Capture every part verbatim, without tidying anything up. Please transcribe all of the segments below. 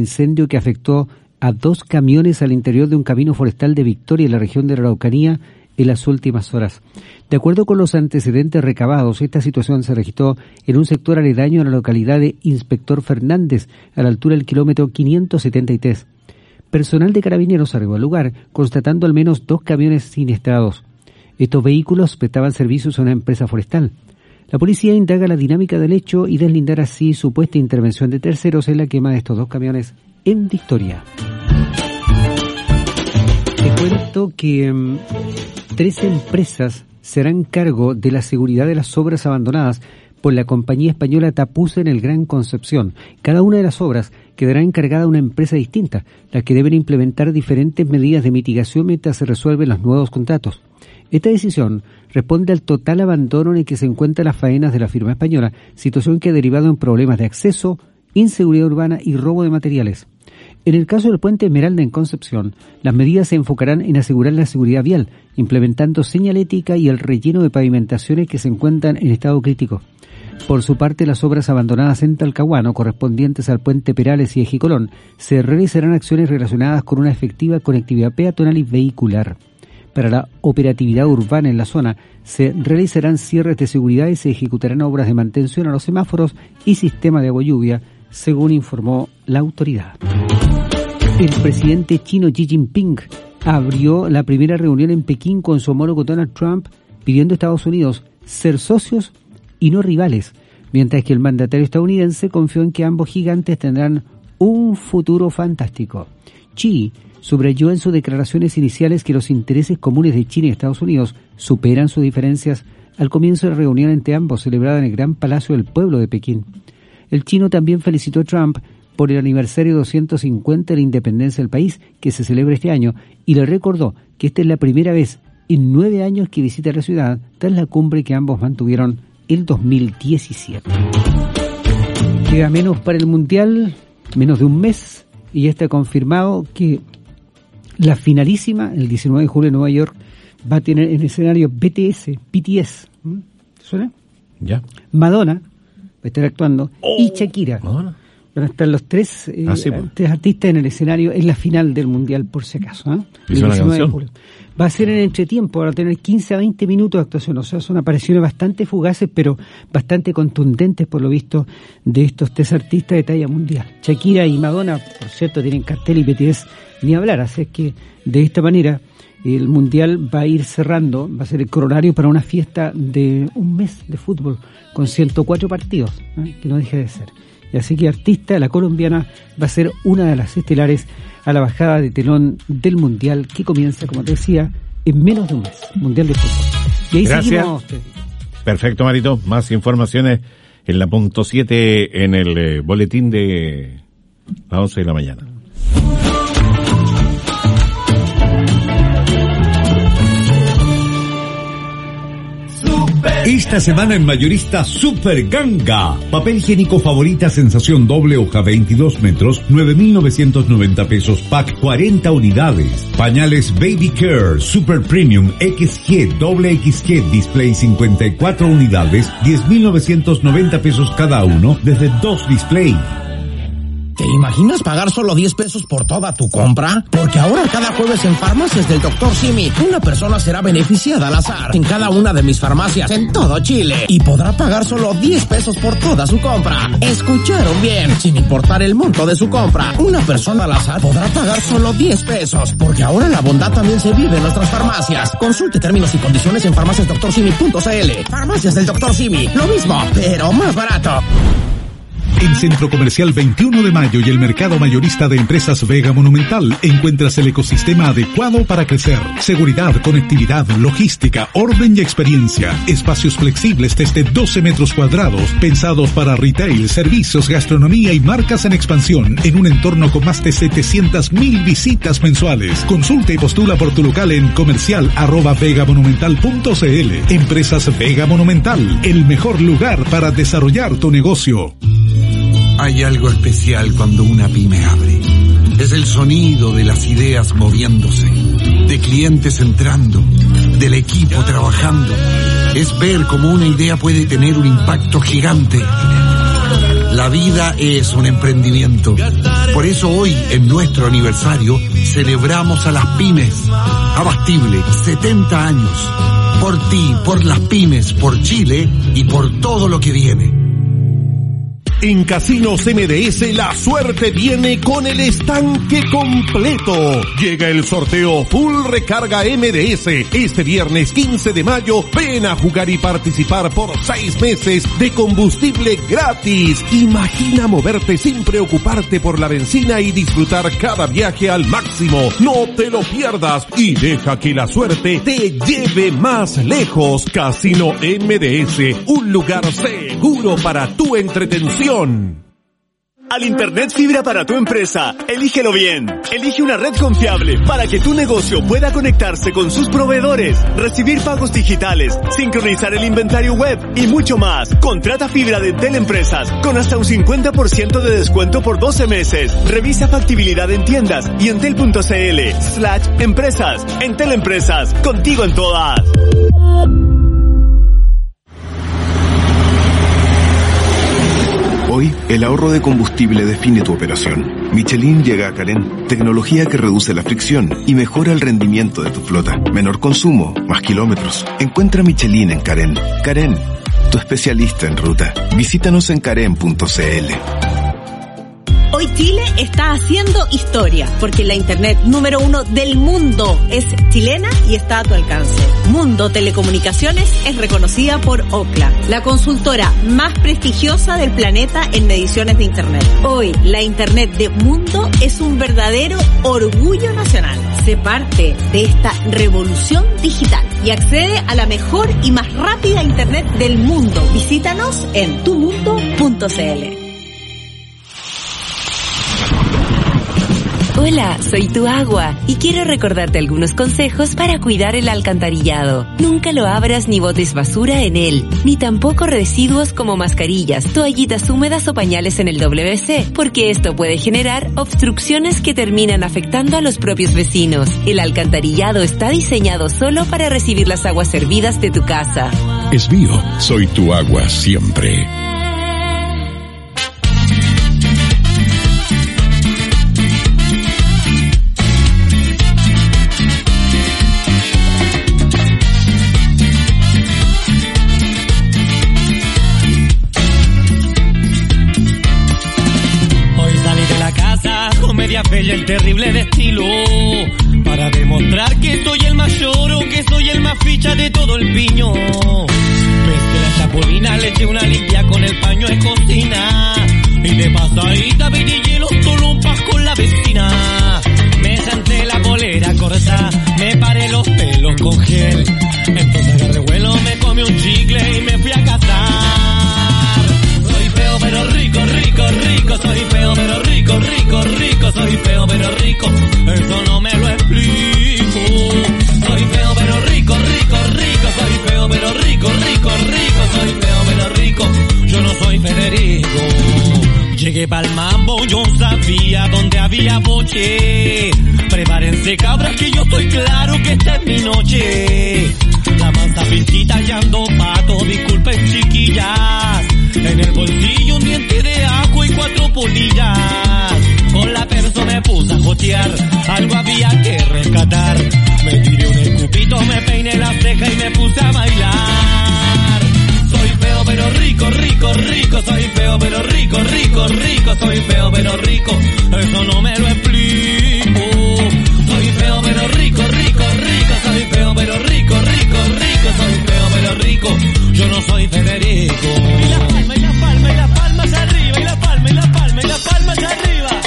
incendio que afectó a dos camiones al interior de un camino forestal de Victoria en la región de la Araucanía en las últimas horas. De acuerdo con los antecedentes recabados, esta situación se registró en un sector aledaño a la localidad de Inspector Fernández, a la altura del kilómetro quinientos setenta y tres. Personal de Carabineros arribó al lugar, constatando al menos dos camiones siniestrados. Estos vehículos prestaban servicios a una empresa forestal. La policía indaga la dinámica del hecho y deslindar así supuesta intervención de terceros en la quema de estos dos camiones en Victoria. Te cuento que um, tres empresas se harán cargo de la seguridad de las obras abandonadas por la compañía española Tapusa en el Gran Concepción. Cada una de las obras quedará encargada a una empresa distinta, las que deben implementar diferentes medidas de mitigación mientras se resuelven los nuevos contratos. Esta decisión responde al total abandono en el que se encuentran las faenas de la firma española, situación que ha derivado en problemas de acceso, inseguridad urbana y robo de materiales. En el caso del puente Esmeralda en Concepción, las medidas se enfocarán en asegurar la seguridad vial, implementando señalética y el relleno de pavimentaciones que se encuentran en estado crítico. Por su parte, las obras abandonadas en Talcahuano, correspondientes al puente Perales y Ejicolón, se realizarán acciones relacionadas con una efectiva conectividad peatonal y vehicular. Para la operatividad urbana en la zona, se realizarán cierres de seguridad y se ejecutarán obras de mantención a los semáforos y sistema de agua lluvia, según informó la autoridad. El presidente chino Xi Jinping abrió la primera reunión en Pekín con su homólogo Donald Trump, pidiendo a Estados Unidos ser socios y no rivales, mientras que el mandatario estadounidense confió en que ambos gigantes tendrán un futuro fantástico. Xi subrayó en sus declaraciones iniciales que los intereses comunes de China y Estados Unidos superan sus diferencias al comienzo de la reunión entre ambos, celebrada en el Gran Palacio del Pueblo de Pekín. El chino también felicitó a Trump por el aniversario doscientos cincuenta de la independencia del país, que se celebra este año, y le recordó que esta es la primera vez en nueve años que visita la ciudad tras la cumbre que ambos mantuvieron el dos mil diecisiete. Queda menos para el Mundial, menos de un mes, y ya está confirmado que la finalísima, el diecinueve de julio en Nueva York, va a tener en escenario B T S, B T S, ¿te suena? Ya. Madonna va a estar actuando, oh, y Shakira. Madonna. Van a estar los tres, eh, ah, sí, pues. tres artistas en el escenario en la final del Mundial, por si acaso. ¿eh? ¿Y suena la canción? Va a ser en entretiempo, van a tener quince a veinte minutos de actuación, o sea, son apariciones bastante fugaces, pero bastante contundentes, por lo visto, de estos tres artistas de talla mundial. Shakira y Madonna, por cierto, tienen cartel y B T S ni hablar, así es que de esta manera el Mundial va a ir cerrando, va a ser el corolario para una fiesta de un mes de fútbol, con ciento cuatro partidos, ¿eh? que no deje de ser. Y así que Artista, la colombiana, va a ser una de las estelares a la bajada de telón del Mundial, que comienza, como te decía, en menos de un mes. Mundial de fútbol. Y ahí Gracias. seguimos. Perfecto, Marito. Más informaciones en la punto siete en el eh, boletín de las once de la mañana. Esta semana en Mayorista Super Ganga. Papel higiénico Favorita Sensación Doble Hoja veintidós metros, nueve mil novecientos noventa pesos, pack cuarenta unidades. Pañales Baby Care Super Premium X G Doble X G Display cincuenta y cuatro unidades, diez mil novecientos noventa pesos cada uno desde dos display. ¿Te imaginas pagar solo diez pesos por toda tu compra? Porque ahora cada jueves en Farmacias del doctor Simi, una persona será beneficiada al azar en cada una de mis farmacias en todo Chile y podrá pagar solo diez pesos por toda su compra. ¿Escucharon bien? Sin importar el monto de su compra, una persona al azar podrá pagar solo diez pesos, porque ahora la bondad también se vive en nuestras farmacias. Consulte términos y condiciones en farmacias doctor simi punto c l. Farmacias del doctor Simi, lo mismo, pero más barato. En Centro Comercial veintiuno de Mayo y el Mercado Mayorista de Empresas Vega Monumental encuentras el ecosistema adecuado para crecer. Seguridad, conectividad, logística, orden y experiencia. Espacios flexibles desde doce metros cuadrados, pensados para retail, servicios, gastronomía y marcas en expansión, en un entorno con más de setecientas mil visitas mensuales. Consulta y postula por tu local en comercial arroba vegamonumental punto c l. Empresas Vega Monumental, el mejor lugar para desarrollar tu negocio. Hay algo especial cuando una pyme abre. Es el sonido de las ideas moviéndose, de clientes entrando, del equipo trabajando. Es ver cómo una idea puede tener un impacto gigante. La vida es un emprendimiento. Por eso hoy, en nuestro aniversario, celebramos a las pymes. Abastible, setenta años. Por ti, por las pymes, por Chile y por todo lo que viene. En Casinos M D S la suerte viene con el estanque completo. Llega el sorteo Full Recarga M D S. Este viernes quince de mayo, ven a jugar y participar por seis meses de combustible gratis. Imagina moverte sin preocuparte por la benzina y disfrutar cada viaje al máximo. No te lo pierdas y deja que la suerte te lleve más lejos. Casino M D S, un lugar seguro para tu entretención. Al Internet fibra para tu empresa, elígelo bien. Elige una red confiable para que tu negocio pueda conectarse con sus proveedores, recibir pagos digitales, sincronizar el inventario web y mucho más. Contrata fibra de Entel Empresas con hasta un cincuenta por ciento de descuento por doce meses. Revisa factibilidad en tiendas y entel.cl slash empresas. Entel Empresas, contigo en todas. Hoy, el ahorro de combustible define tu operación. Michelin llega a Carén, tecnología que reduce la fricción y mejora el rendimiento de tu flota. Menor consumo, más kilómetros. Encuentra Michelin en Carén. Carén, tu especialista en ruta. Visítanos en carén punto cl. Hoy Chile está haciendo historia, porque la internet número uno del mundo es chilena y está a tu alcance. Mundo Telecomunicaciones es reconocida por Ookla, la consultora más prestigiosa del planeta en mediciones de internet. Hoy, la internet de Mundo es un verdadero orgullo nacional. Sé parte de esta revolución digital y accede a la mejor y más rápida internet del mundo. Visítanos en tu mundo punto cl. Hola, soy tu agua y quiero recordarte algunos consejos para cuidar el alcantarillado. Nunca lo abras ni botes basura en él, ni tampoco residuos como mascarillas, toallitas húmedas o pañales en el doble ve ce, porque esto puede generar obstrucciones que terminan afectando a los propios vecinos. El alcantarillado está diseñado solo para recibir las aguas servidas de tu casa. Esbío, soy tu agua siempre. Y el terrible destino para demostrar que soy el mayor o que soy el más ficha de todo el piño. Pesqué la chapulina, le eché una limpia con el paño de cocina y de pasadita vidillé los tolumpas con la vecina. Me senté la polera corta, me paré los pelos con gel, entonces agarré vuelo, me comí un chicle y me fui a cazar. Soy feo pero rico, rico, rico, soy feo pero rico, rico, rico, soy feo pero rico, eso no me lo explico. Soy feo pero rico, rico, rico, soy feo pero rico, rico, rico, soy feo pero rico, yo no soy Federico. Llegué pa'l mambo, yo sabía dónde había boche. Prepárense cabras que yo estoy claro que esta es mi noche. La mansa pinchita y ando pato, disculpen chiquillas. En el bolsillo un diente de ajo y cuatro polillas. Con la perso me puse a jotear, algo había que rescatar. Me tiré un escupito, me peiné la ceja y me puse a bailar. Soy feo pero rico, rico, rico, soy feo pero rico, rico, rico, soy feo pero rico, eso no me lo explico. Soy feo pero rico, rico, rico, soy feo pero rico, rico, rico, soy feo pero rico, yo no soy Federico. Y la palma, y la palma, y la palma hacia arriba, y la palma, y la palma, y la palma hacia arriba.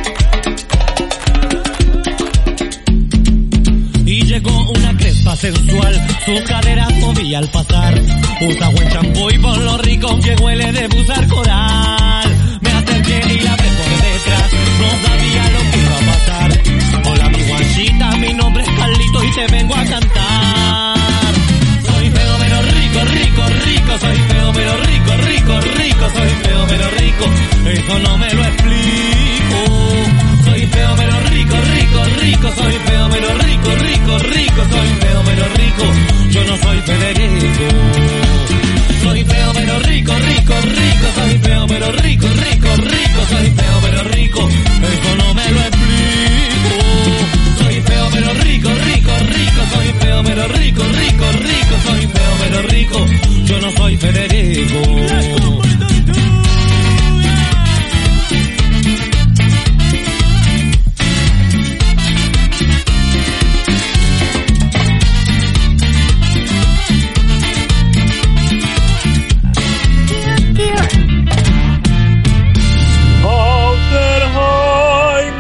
Y llegó una crespa sensual, sus caderas movía al pasar. Usa buen champú y por lo rico que huele de usar coral. Me acerqué y la ve por detrás, no sabía lo que iba a pasar. Hola mi guachita, mi nombre es Carlito y te vengo a cantar. Soy feo pero rico, rico, rico, soy feo pero rico, rico, rico, soy feo pero rico, eso no me lo explico. Soy feo pero rico, rico, rico, soy feo pero rico, rico, rico, soy feo pero rico, yo no soy Federico. Soy feo pero rico, rico, rico, soy feo pero rico,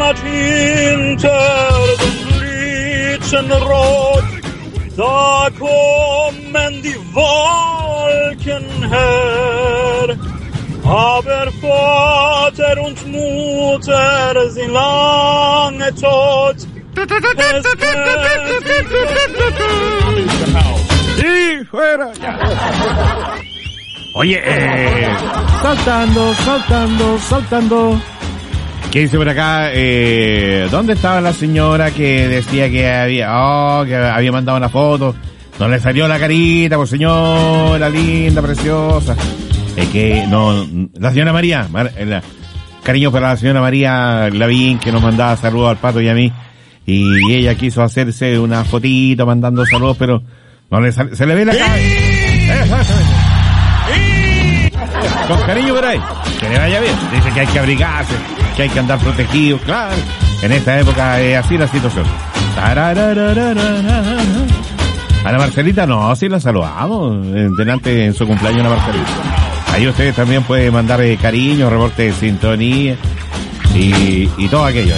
att hinter den Blüten rot, da kommen die Wolken her. Aber Vater und Mutter sind lange tot. ¡Y fuera! Oye, eh, saltando, saltando, saltando. ¿Qué dice por acá? Eh, ¿Dónde estaba la señora que decía que había, oh, que había mandado una foto? No le salió la carita, pues señora linda, preciosa. Es que no, la señora María, la, cariño para la señora María Lavín, que nos mandaba saludos al Pato y a mí, y ella quiso hacerse una fotito mandando saludos, pero no le sale, se le ve la cara. Con cariño por ahí, que le vaya bien. Dice que hay que abrigarse, que hay que andar protegido, claro. En esta época es así la situación. A la Marcelita no, sí la saludamos, delante en su cumpleaños a la Marcelita. Ahí ustedes también pueden mandar eh, cariño, reporte de sintonía y, y todo aquello.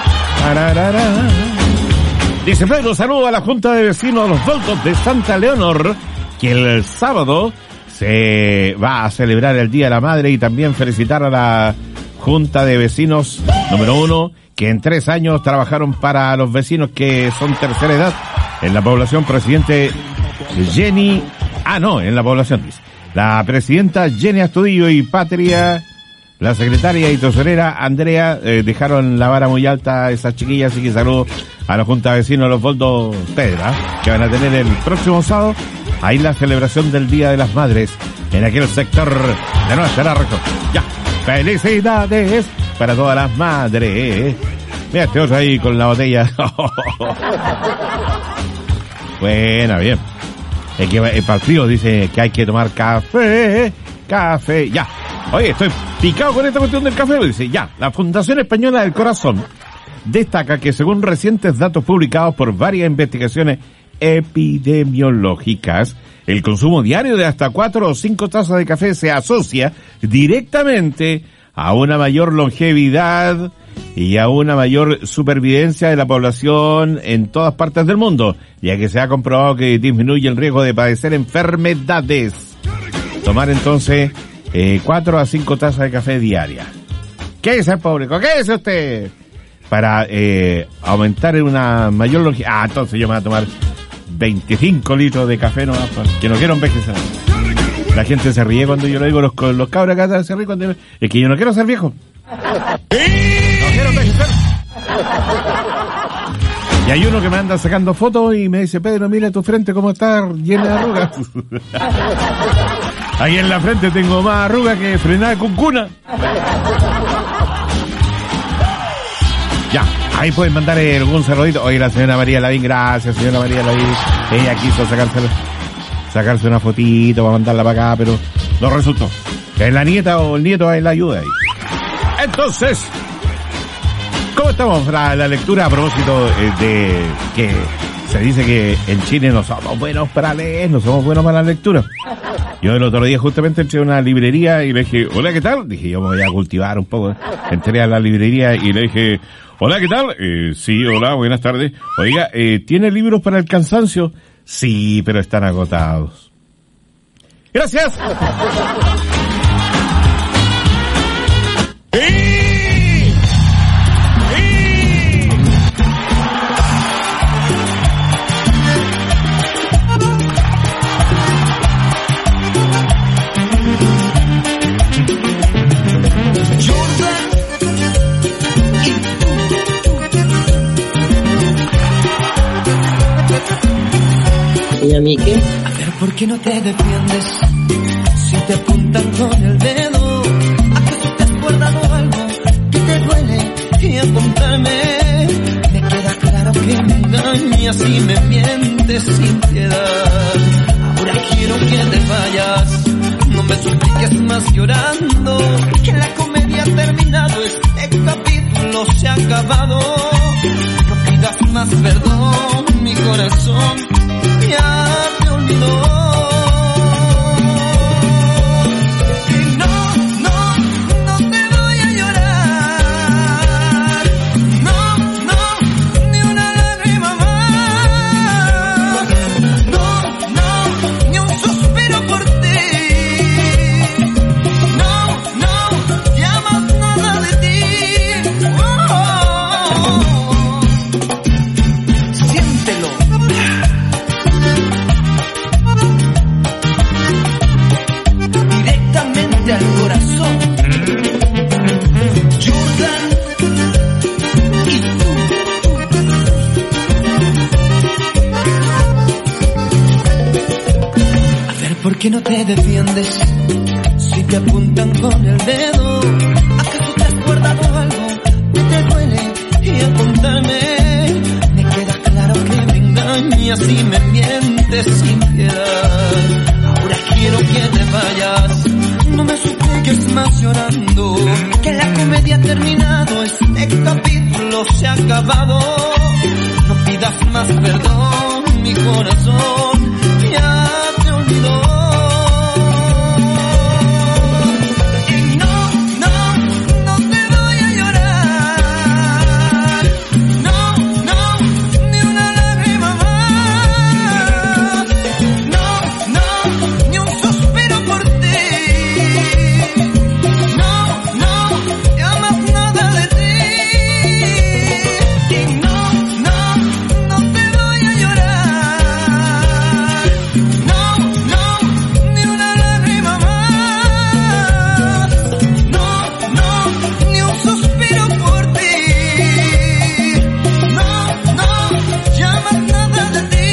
Dice Pedro, saludo a la Junta de Vecinos de los Voltos de Santa Leonor, que el sábado se va a celebrar el Día de la Madre, y también felicitar a la Junta de Vecinos número uno, que en tres años trabajaron para los vecinos que son tercera edad en la población. Presidente Jenny, ah no, en la población dice. La presidenta Jenny Astudillo y Patria, la secretaria y tesorera Andrea, eh, dejaron la vara muy alta a esas chiquillas, así que saludo a la Junta de Vecinos de los Voltos Pedra, que van a tener el próximo sábado ahí la celebración del Día de las Madres en aquel sector de nuestra región. Ya, felicidades para todas las madres. Mira este otro ahí con la botella. Buena, bien. Es que el partido dice que hay que tomar café, café, ya. Oye, estoy picado con esta cuestión del café. Dice, ya, la Fundación Española del Corazón destaca que según recientes datos publicados por varias investigaciones epidemiológicas, el consumo diario de hasta cuatro o cinco tazas de café se asocia directamente a una mayor longevidad y a una mayor supervivencia de la población en todas partes del mundo, ya que se ha comprobado que disminuye el riesgo de padecer enfermedades. Tomar entonces eh, cuatro a cinco tazas de café diarias. ¿Qué dice el público? ¿Qué dice usted? Para eh, aumentar una mayor longevidad. Ah, entonces yo me voy a tomar veinticinco litros de café nomás, que no quiero envejecer. La gente se ríe cuando yo lo digo, los, los cabros acá se ríen cuando yo... Es que yo no quiero ser viejo. No quiero envejecer. Y hay uno que me anda sacando fotos y me dice, Pedro, mira tu frente cómo está llena de arrugas. Ahí en la frente tengo más arrugas que frenada de cuncuna. Ya, ahí pueden mandar algún saludito. Oye, la señora María Lavín, gracias, señora María Lavín. Ella quiso sacarse, sacarse una fotito para mandarla para acá, pero no resultó. Es la nieta o el nieto es la ayuda ahí. Entonces, ¿cómo estamos para la lectura a propósito de que se dice que en Chile no somos buenos para leer, no somos buenos para la lectura? Yo el otro día justamente entré a una librería y le dije, hola, ¿qué tal? Dije, yo me voy a cultivar un poco. Entré a la librería y le dije, hola, ¿qué tal? Eh, sí, hola, buenas tardes. Oiga, eh, ¿tiene libros para el cansancio? Sí, pero están agotados. Gracias. ¿Y a mí qué? A ver, ¿por qué no te defiendes? Si te apuntan con el dedo, ¿acaso te has guardado algo que te duele? Y a contarme, me queda claro que me engañas y me mientes sin piedad. Ahora quiero que te vayas, no me supliques más llorando, que la comedia ha terminado, este capítulo se ha acabado. No pidas más perdón, mi corazón ya te olvidó. No, no, no te voy a llorar. No, que no te defiendes si te apuntan con el dedo? ¿Acaso te has guardado algo que te duele? Y apúntame, me queda claro que me engañas y me mientes sin piedad. Ahora quiero que te vayas, no me supliques más llorando, que la comedia ha terminado, este capítulo se ha acabado. No pidas más perdón, mi corazón ya te olvidó. Y no, no, no te voy a llorar. No, no, ni una lágrima más. No, no, ni un suspiro por ti. No, no, ya más nada de ti. Y no, no, no te voy a llorar. No, no, ni una lágrima más. No, no, ni un suspiro por ti. No, no, ya más nada de ti.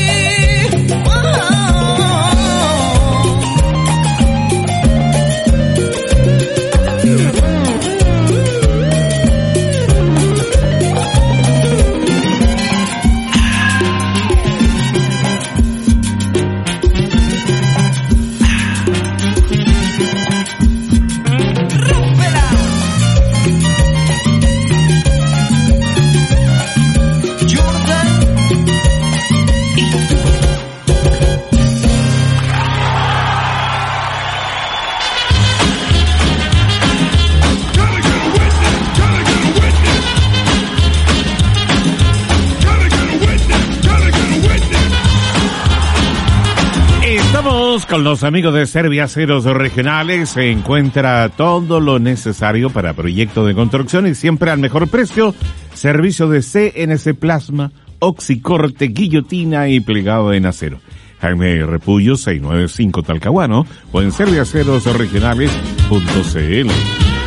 Estamos con los amigos de Serviaceros Regionales. Se encuentra todo lo necesario para proyectos de construcción y siempre al mejor precio. Servicio de C N C Plasma, oxicorte, guillotina y plegado en acero. Jaime Repullo, seiscientos noventa y cinco Talcahuano, o en serviaceros regionales punto c l.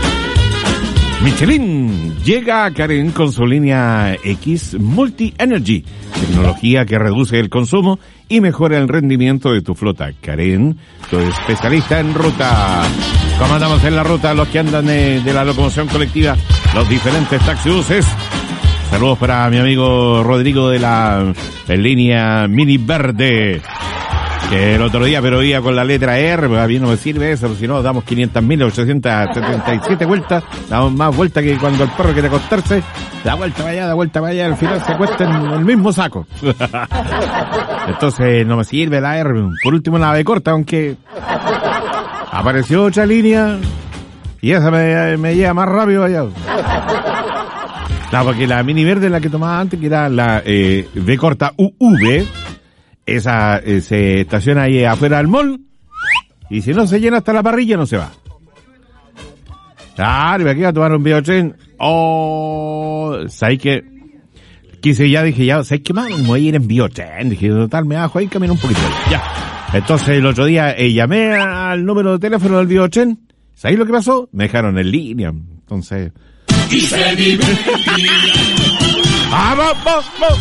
Michelin llega a Karen con su línea X Multi Energy, tecnología que reduce el consumo y mejora el rendimiento de tu flota. Karen, tu especialista en ruta. ¿Cómo andamos en la ruta? Los que andan de, de la locomoción colectiva, los diferentes taxibuses. Saludos para mi amigo Rodrigo de la, de línea Mini Verde, que el otro día pero iba con la letra R, pues a mí no me sirve eso, si no damos quinientas mil ochocientas setenta y siete vueltas, damos más vueltas que cuando el perro quiere acostarse, da vuelta para allá, da vuelta para allá, al final se acuesta en el mismo saco. Entonces no me sirve la R. Por último la B corta, aunque apareció otra línea y esa me, me lleva más rápido allá. No, porque la Mini Verde es la que tomaba antes, que era la eh, B corta U V. Esa eh, se estaciona ahí afuera del mall y si no se llena hasta la parrilla no se va. Claro, y aquí va a tomar un biotren. Oh, ¿sabes qué? Quise ya, dije ya, ¿sabes qué más? Me voy a ir en biotren. Dije, total, me bajo ahí y camino un poquito. Ya. Entonces el otro día eh, llamé al número de teléfono del biotren. ¿Sabes lo que pasó? Me dejaron en línea. Entonces... Y se divertía. ¡Ah, vamos, vamos!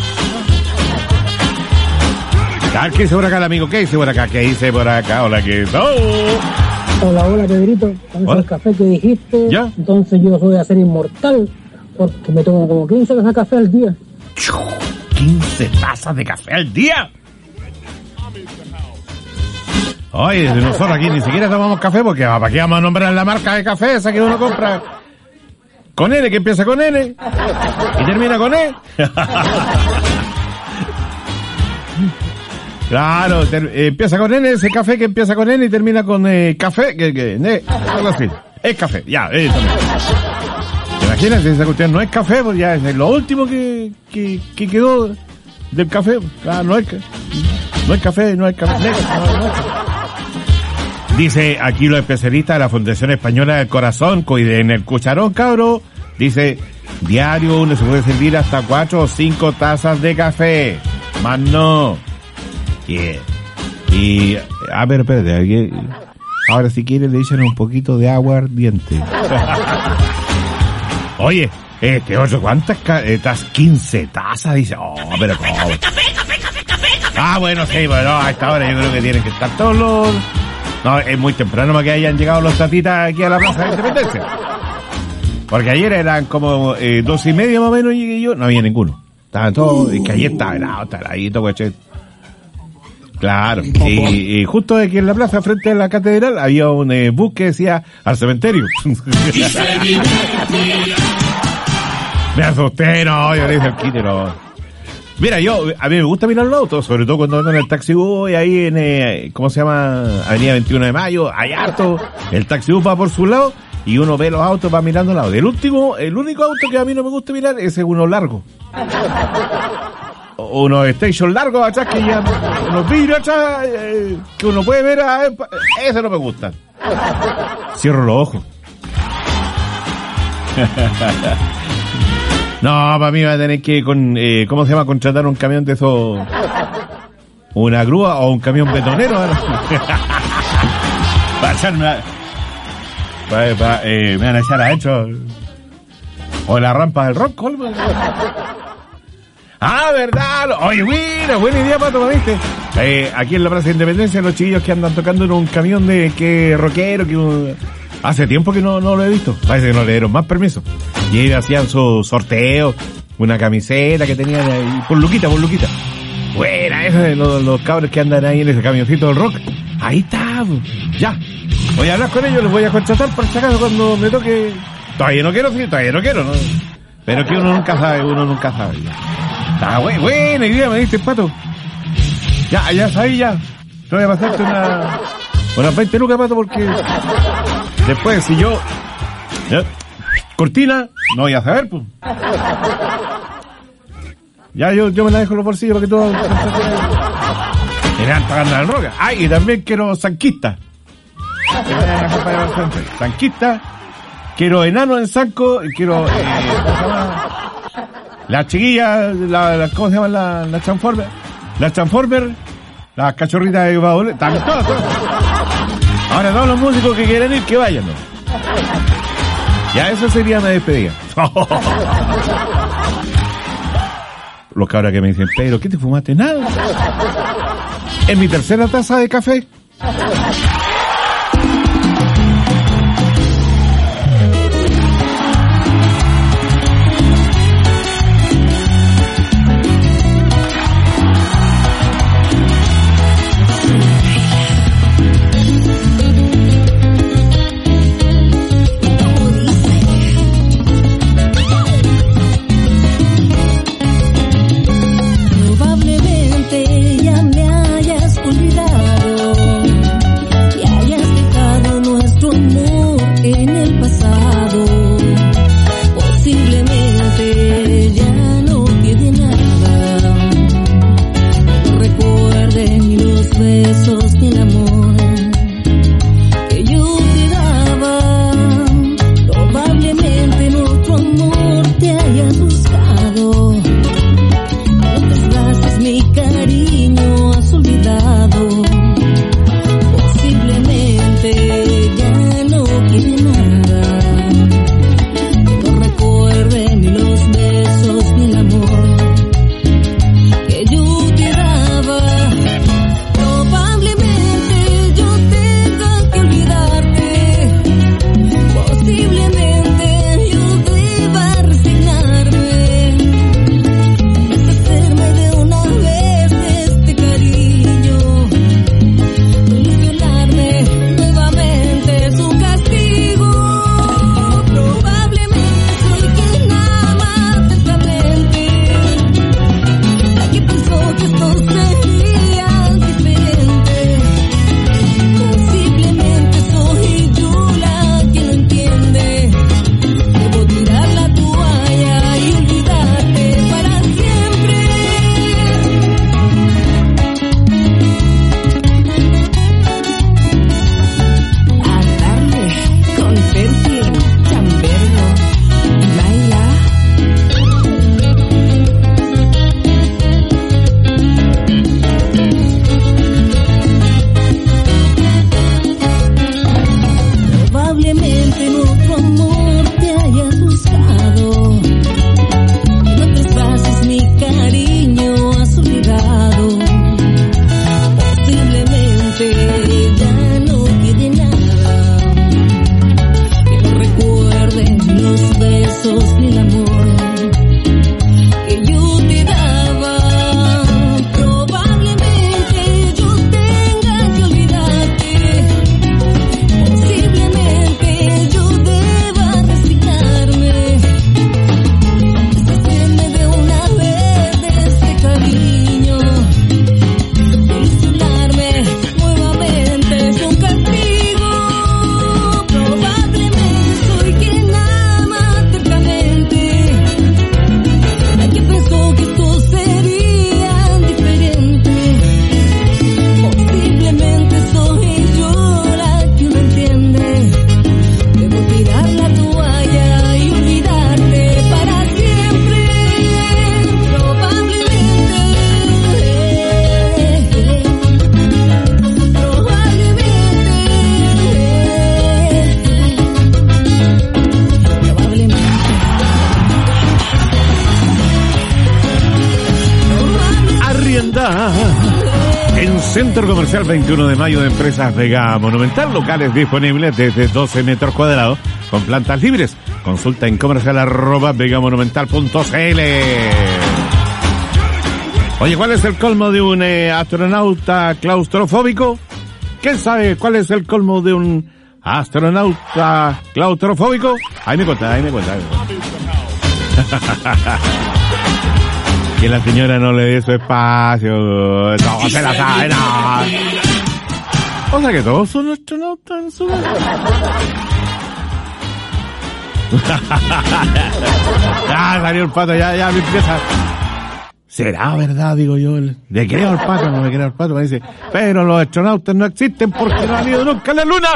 ¿Qué dice por acá el amigo? ¿Qué dice por acá? ¿Qué dice por acá? Hola, ¿qué tal? Hola, hola, Pedrito. Con el café que dijiste, ¿ya? Entonces yo voy a ser inmortal porque me tomo como quince tazas de café al día. ¿quince tazas de café al día? Oye, nosotros aquí ni siquiera tomamos café porque ¿para qué vamos a nombrar la marca de café esa que uno compra? Con N, que empieza con N y termina con E. Claro, ter, eh, empieza con N, ese café que empieza con N y termina con eh, café, que, que, eh, algo así. Es café, ya, eh, también. Imagínense, esa cuestión no es café, pues ya es lo último que, que, que quedó del café. Claro, no es, no es café, no es café. No, no es café. Dice aquí los especialistas de la Fundación Española del Corazón, cuiden el cucharón, cabro. Dice, diario uno se puede servir hasta cuatro o cinco tazas de café. Más no. Yeah. Y, a ver, espérate, ahora si quieren le echan un poquito de agua ardiente. Oye, este otro, ¿cuántas tazas? quince tazas, dice, oh, pero ¿cómo? Café, café, café, café, café. Ah, bueno, sí, bueno, a esta hora yo creo que tienen que estar todos los, No, es muy temprano para que hayan llegado los tatitas aquí a la Plaza de Independencia. Porque ayer eran como eh, dos y media más o menos y llegué yo, no había ninguno. Estaban todos, y que ayer estaba helado, estaba heladito, coche. Claro, y, y justo aquí en la plaza, frente a la catedral, había un eh, bus que decía al cementerio. Me asusté, no, yo le dije al quite, no. Mira, yo, a mí me gusta mirar los autos, sobre todo cuando ando en el taxi bus y ahí en, eh, ¿cómo se llama? Avenida veintiuno de Mayo, hay harto, el taxi bus va por su lado y uno ve los autos, va mirando al lado. El último, el único auto que a mí no me gusta mirar es uno largo. Unos station largos atrás que ya, unos vidrios atrás, eh, que uno puede ver, a, ese no me gusta. Cierro los ojos. No, para mí va a tener que, con, eh, ¿cómo se llama? Contratar un camión de esos, una grúa o un camión betonero. Para echarme a, para, para, eh, me van a echar adentro. O la rampa del rock, ¿cómo? Ah, verdad. Oye, buena, buena idea, Pato, ¿me viste? Eh, aquí en la Plaza de Independencia, los chiquillos que andan tocando en un camión de que rockero, que un, hace tiempo que no, no lo he visto. Parece que no le dieron más permiso. Y ellos hacían su sorteo, una camiseta que tenían ahí, por Luquita, por Luquita. Buena, eso de los, los cabros que andan ahí en ese camioncito del rock. Ahí está, ya. Voy a hablar con ellos, les voy a contratar por si acaso cuando me toque. Todavía no quiero, sí, todavía no quiero, ¿no? Pero que uno nunca sabe, uno nunca sabe. Está buena, buena idea, me diste, Pato. Ya, ya sabí, ya. Te voy a pasarte una, unas veinte lucas, Pato, porque después, si yo, ya, cortina, no voy a saber, pues. Ya, yo, yo me la dejo en los bolsillos para que todo. Irán pagando al roca. Ah, y también quiero zanquista. Zanquista. Quiero enano en zanco. Quiero, eh, ¿cómo se llama? Las chiquillas, la, la, ¿cómo se llaman? Las la Transformer. Las Transformer. Las cachorritas de Baúl. También todas, todas. Ahora todos los músicos que quieren ir, que vayan, ¿no? Ya eso sería una despedida. Los cabros que me dicen, Pedro, ¿qué te fumaste? Nada. Es mi tercera taza de café. anda. En Centro Comercial veintiuno de mayo de Empresas Vega Monumental, locales disponibles desde doce metros cuadrados con plantas libres. Consulta en comercial arroba vegamonumental punto cl. Oye, ¿cuál es el colmo de un eh, astronauta claustrofóbico? ¿Quién sabe cuál es el colmo de un astronauta claustrofóbico? Ahí me cuenta, ahí me cuenta. Ahí me cuenta. Que la señora no le dé su espacio. No, se la sabe, no. O sea que todos son astronautas en su vida. Ya salió el pato, ya, ya me empieza. ¿Será verdad? Digo yo. ¿Le creo al pato? No me creo al pato. Me dice, pero los astronautas no existen porque no han ido nunca a la luna.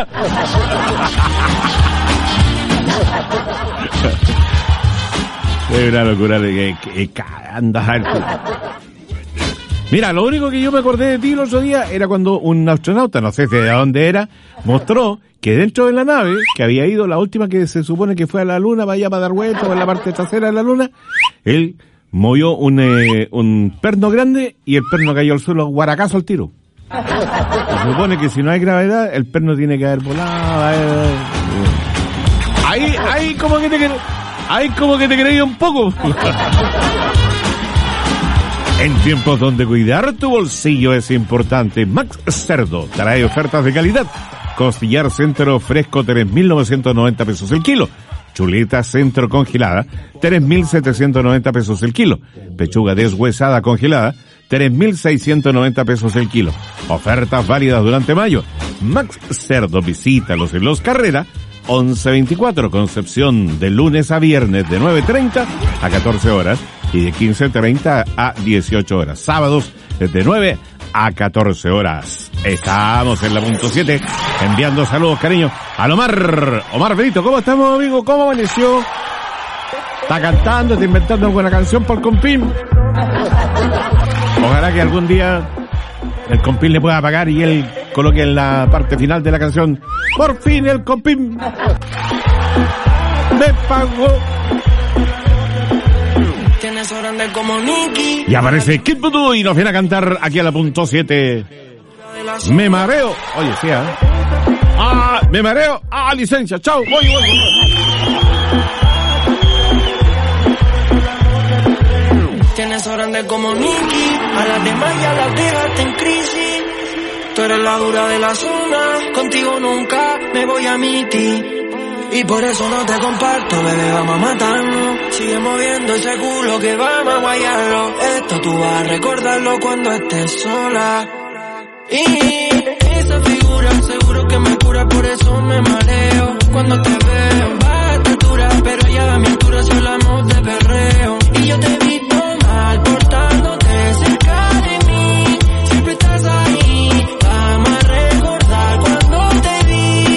Es una locura de que, que, que andas al... Mira, lo único que yo me acordé de ti el otro día era cuando un astronauta, no sé de dónde era, mostró que dentro de la nave, que había ido la última que se supone que fue a la luna, vaya para dar vueltas en la parte trasera de la luna, él movió un, eh, un perno grande y el perno cayó al suelo guaracazo al tiro. Se supone que si no hay gravedad, el perno tiene que haber volado. Eh, ahí, ahí como que te quiero... Ay, como que te creí un poco. En tiempos donde cuidar tu bolsillo es importante, Max Cerdo trae ofertas de calidad. Costillar centro fresco, tres mil novecientos noventa pesos el kilo. Chuleta centro congelada, tres mil setecientos noventa pesos el kilo. Pechuga deshuesada congelada, tres mil seiscientos noventa pesos el kilo. Ofertas válidas durante mayo. Max Cerdo, visítalos en Los Carrera, once veinticuatro, Concepción, de lunes a viernes de nueve treinta a catorce horas y de quince treinta a dieciocho horas. Sábados de nueve a catorce horas. Estamos en la punto siete enviando saludos, cariño, a Omar. Omar Benito, ¿cómo estamos, amigo? ¿Cómo amaneció? ¿Está cantando? ¿Está inventando alguna canción para el compín? Ojalá que algún día el compín le pueda pagar y él coloque en la parte final de la canción: por fin el compín me pagó. Y aparece Kid Voodoo y nos viene a cantar aquí a la punto siete. Me mareo. Oye, sí, ¿eh? Ah, me mareo. Ah, licencia. Chao. Voy, voy, voy. Tienes grande como Nicky, a las demás ya las dejaste en crisis. Tú eres la dura de la zona, contigo nunca me voy a mitir. Y por eso no te comparto, bebé, vamos a matarnos. Sigue moviendo ese culo que vamos a guayarlo. Esto tú vas a recordarlo cuando estés sola. Y esa figura seguro que me cura, por eso me mareo. Cuando te veo, baja estatura, pero ya a mi altura si hablamos de perreo. Y yo te he visto mal portándote cerca de mí. Siempre estás ahí, vamos a recordar cuando te vi.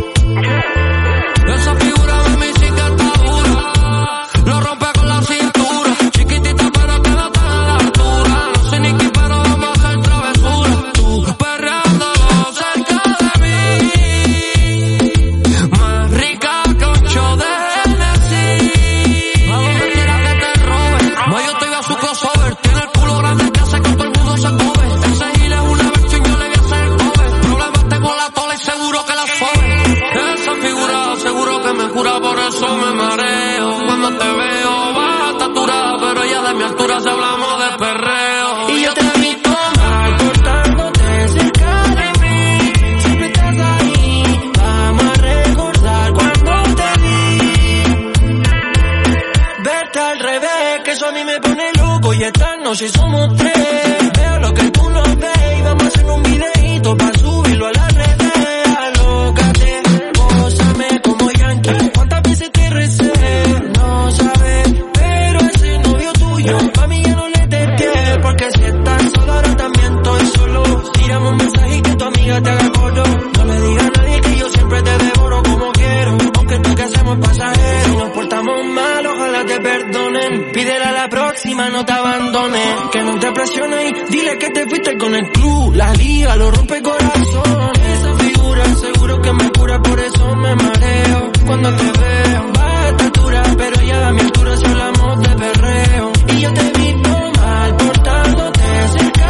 Esa figura de mi sí que está dura, lo rompe con la cintura. Chiquitita pero que no te da la altura. No sé ni qué pero vamos a hacer travesura. Tú perreando cerca de mí, más rica que un show de Hennessy. Vamos a tirar que te robe. No, yo estoy a su crossover. Tiene el culo grande que hace que todo el mundo se cobe. Ese gil es una versión, yo le voy a hacer el cover. Problemas tengo la tola y seguro que la sobe. Esa figura seguro que me cura, por eso me mareo. Cuando te veo baja estatura, pero ya de mi altura si hablamos de perreo. Y yo te he visto mal portándote cerca de mí. Siempre estás ahí, vamos a recordar cuando te vi. Verte al revés, que eso a mí me pone loco. Y esta noche somos tres. Veo lo que tú no ves y vamos a hacer un videíto para subirlo a las redes. Alócate, gózame como Yankee. ¿Cuántas veces te recé? No sabes, pero ese novio tuyo pa' mí ya no le testé. Porque si estás solo ahora también estoy solo. Tírame un mensaje y que tu amiga te haga coro. No le digas a nadie que yo siempre te devoro como quiero. Aunque esto que hacemos es pasajero. Si nos portamos mal, ojalá te perdonen. Pídele a la próxima, no te abandones. Que no te presiones y dile que te fuiste con el club. La liga lo rompe corazón. Esa figura seguro que me cura, por eso me mareo. Cuando te veo baja estatura, pero ya a mi altura si hablamos de perreo. Y yo te he visto mal portándote cerca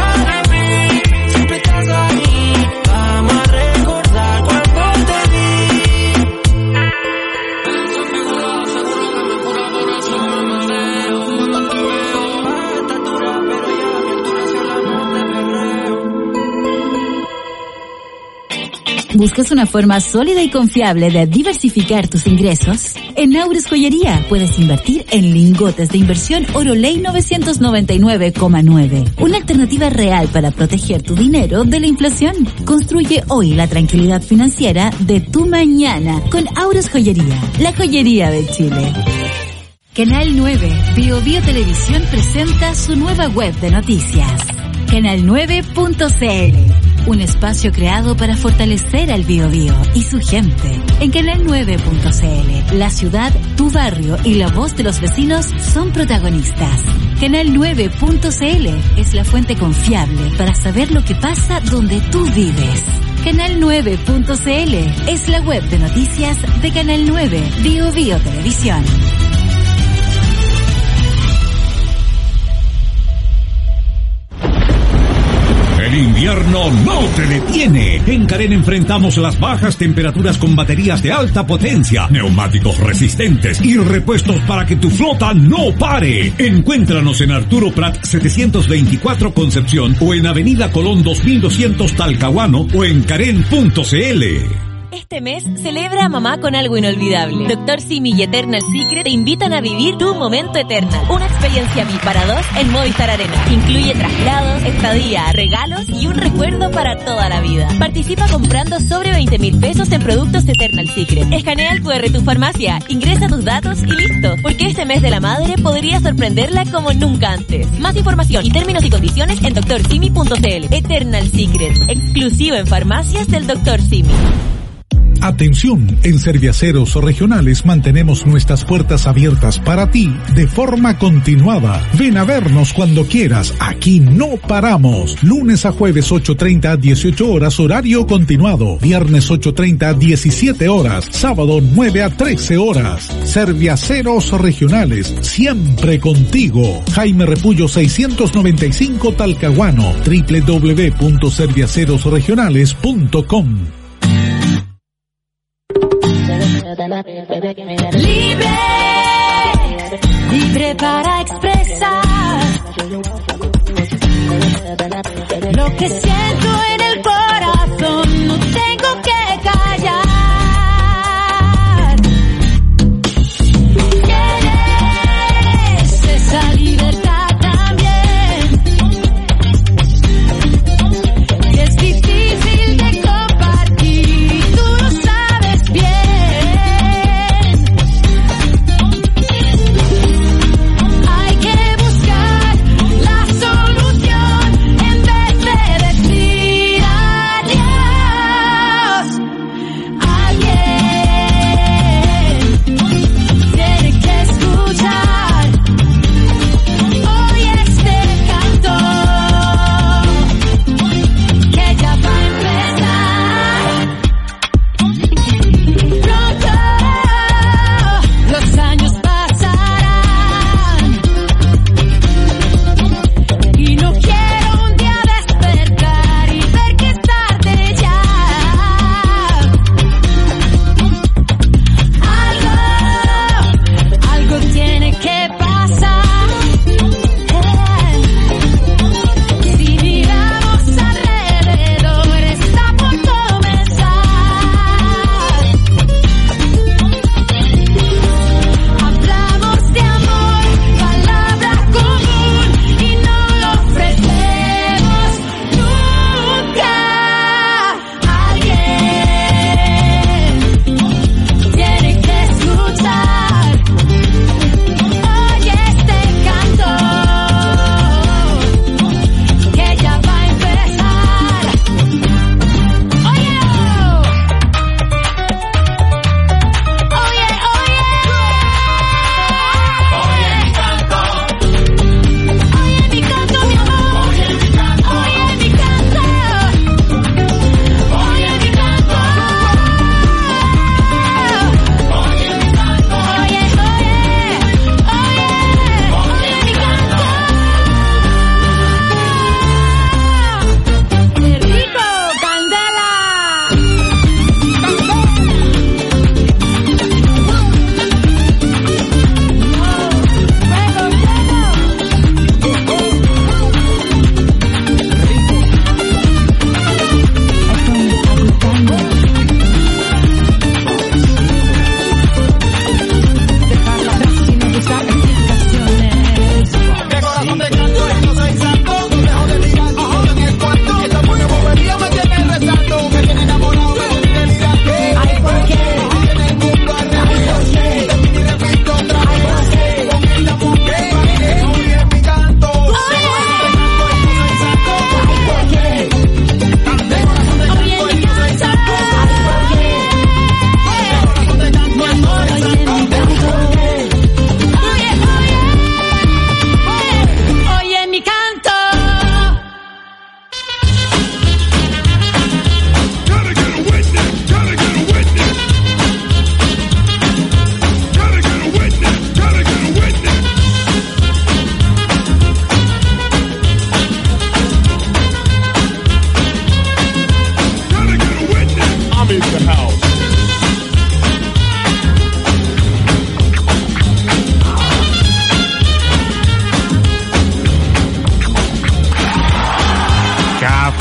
¿Buscas una forma sólida y confiable de diversificar tus ingresos? En Aures Joyería puedes invertir en lingotes de inversión Oroley novecientos noventa y nueve coma nueve. Una alternativa real para proteger tu dinero de la inflación. Construye hoy la tranquilidad financiera de tu mañana con Aures Joyería, la joyería de Chile. Canal nueve, Bio Bio Televisión presenta su nueva web de noticias. canal nueve punto c l, un espacio creado para fortalecer al Bio Bio y su gente. En canal nueve punto c l, la ciudad, tu barrio y la voz de los vecinos son protagonistas. canal nueve punto c l es la fuente confiable para saber lo que pasa donde tú vives. canal nueve punto c l es la web de noticias de Canal nueve, Bio Bio Televisión. El invierno no te detiene. En Karen enfrentamos las bajas temperaturas con baterías de alta potencia, neumáticos resistentes y repuestos para que tu flota no pare. Encuéntranos en Arturo Prat setecientos veinticuatro Concepción o en Avenida Colón dos mil doscientos Talcahuano o en karen punto c l. Este mes celebra a mamá con algo inolvidable. Doctor Simi y Eternal Secret te invitan a vivir tu momento Eternal. Una experiencia V I P para dos en Movistar Arena. Incluye traslados, estadía, regalos y un recuerdo para toda la vida. Participa comprando sobre veinte mil pesos en productos Eternal Secret. Escanea el cu erre de tu farmacia, ingresa tus datos y listo. Porque este mes de la madre podría sorprenderla como nunca antes. Más información y términos y condiciones en doctor simi punto c l. Eternal Secret, exclusivo en farmacias del doctor Simi. Atención, en Serviaceros Regionales mantenemos nuestras puertas abiertas para ti de forma continuada. Ven a vernos cuando quieras, aquí no paramos. Lunes a jueves ocho treinta a dieciocho horas horario continuado. Viernes ocho treinta a diecisiete horas. Sábado nueve a trece horas. Serviaceros Regionales, siempre contigo. Jaime Repullo seiscientos noventa y cinco Talcahuano. doble u doble u doble u punto serviaceros regionales punto com. Libre, libre para expresar lo que siento en el corazón, no tengo que callar. ¿Quieres esa libertad también? Que es difícil de compartir, tú lo sabes bien. Hay que buscar la solución en vez de decir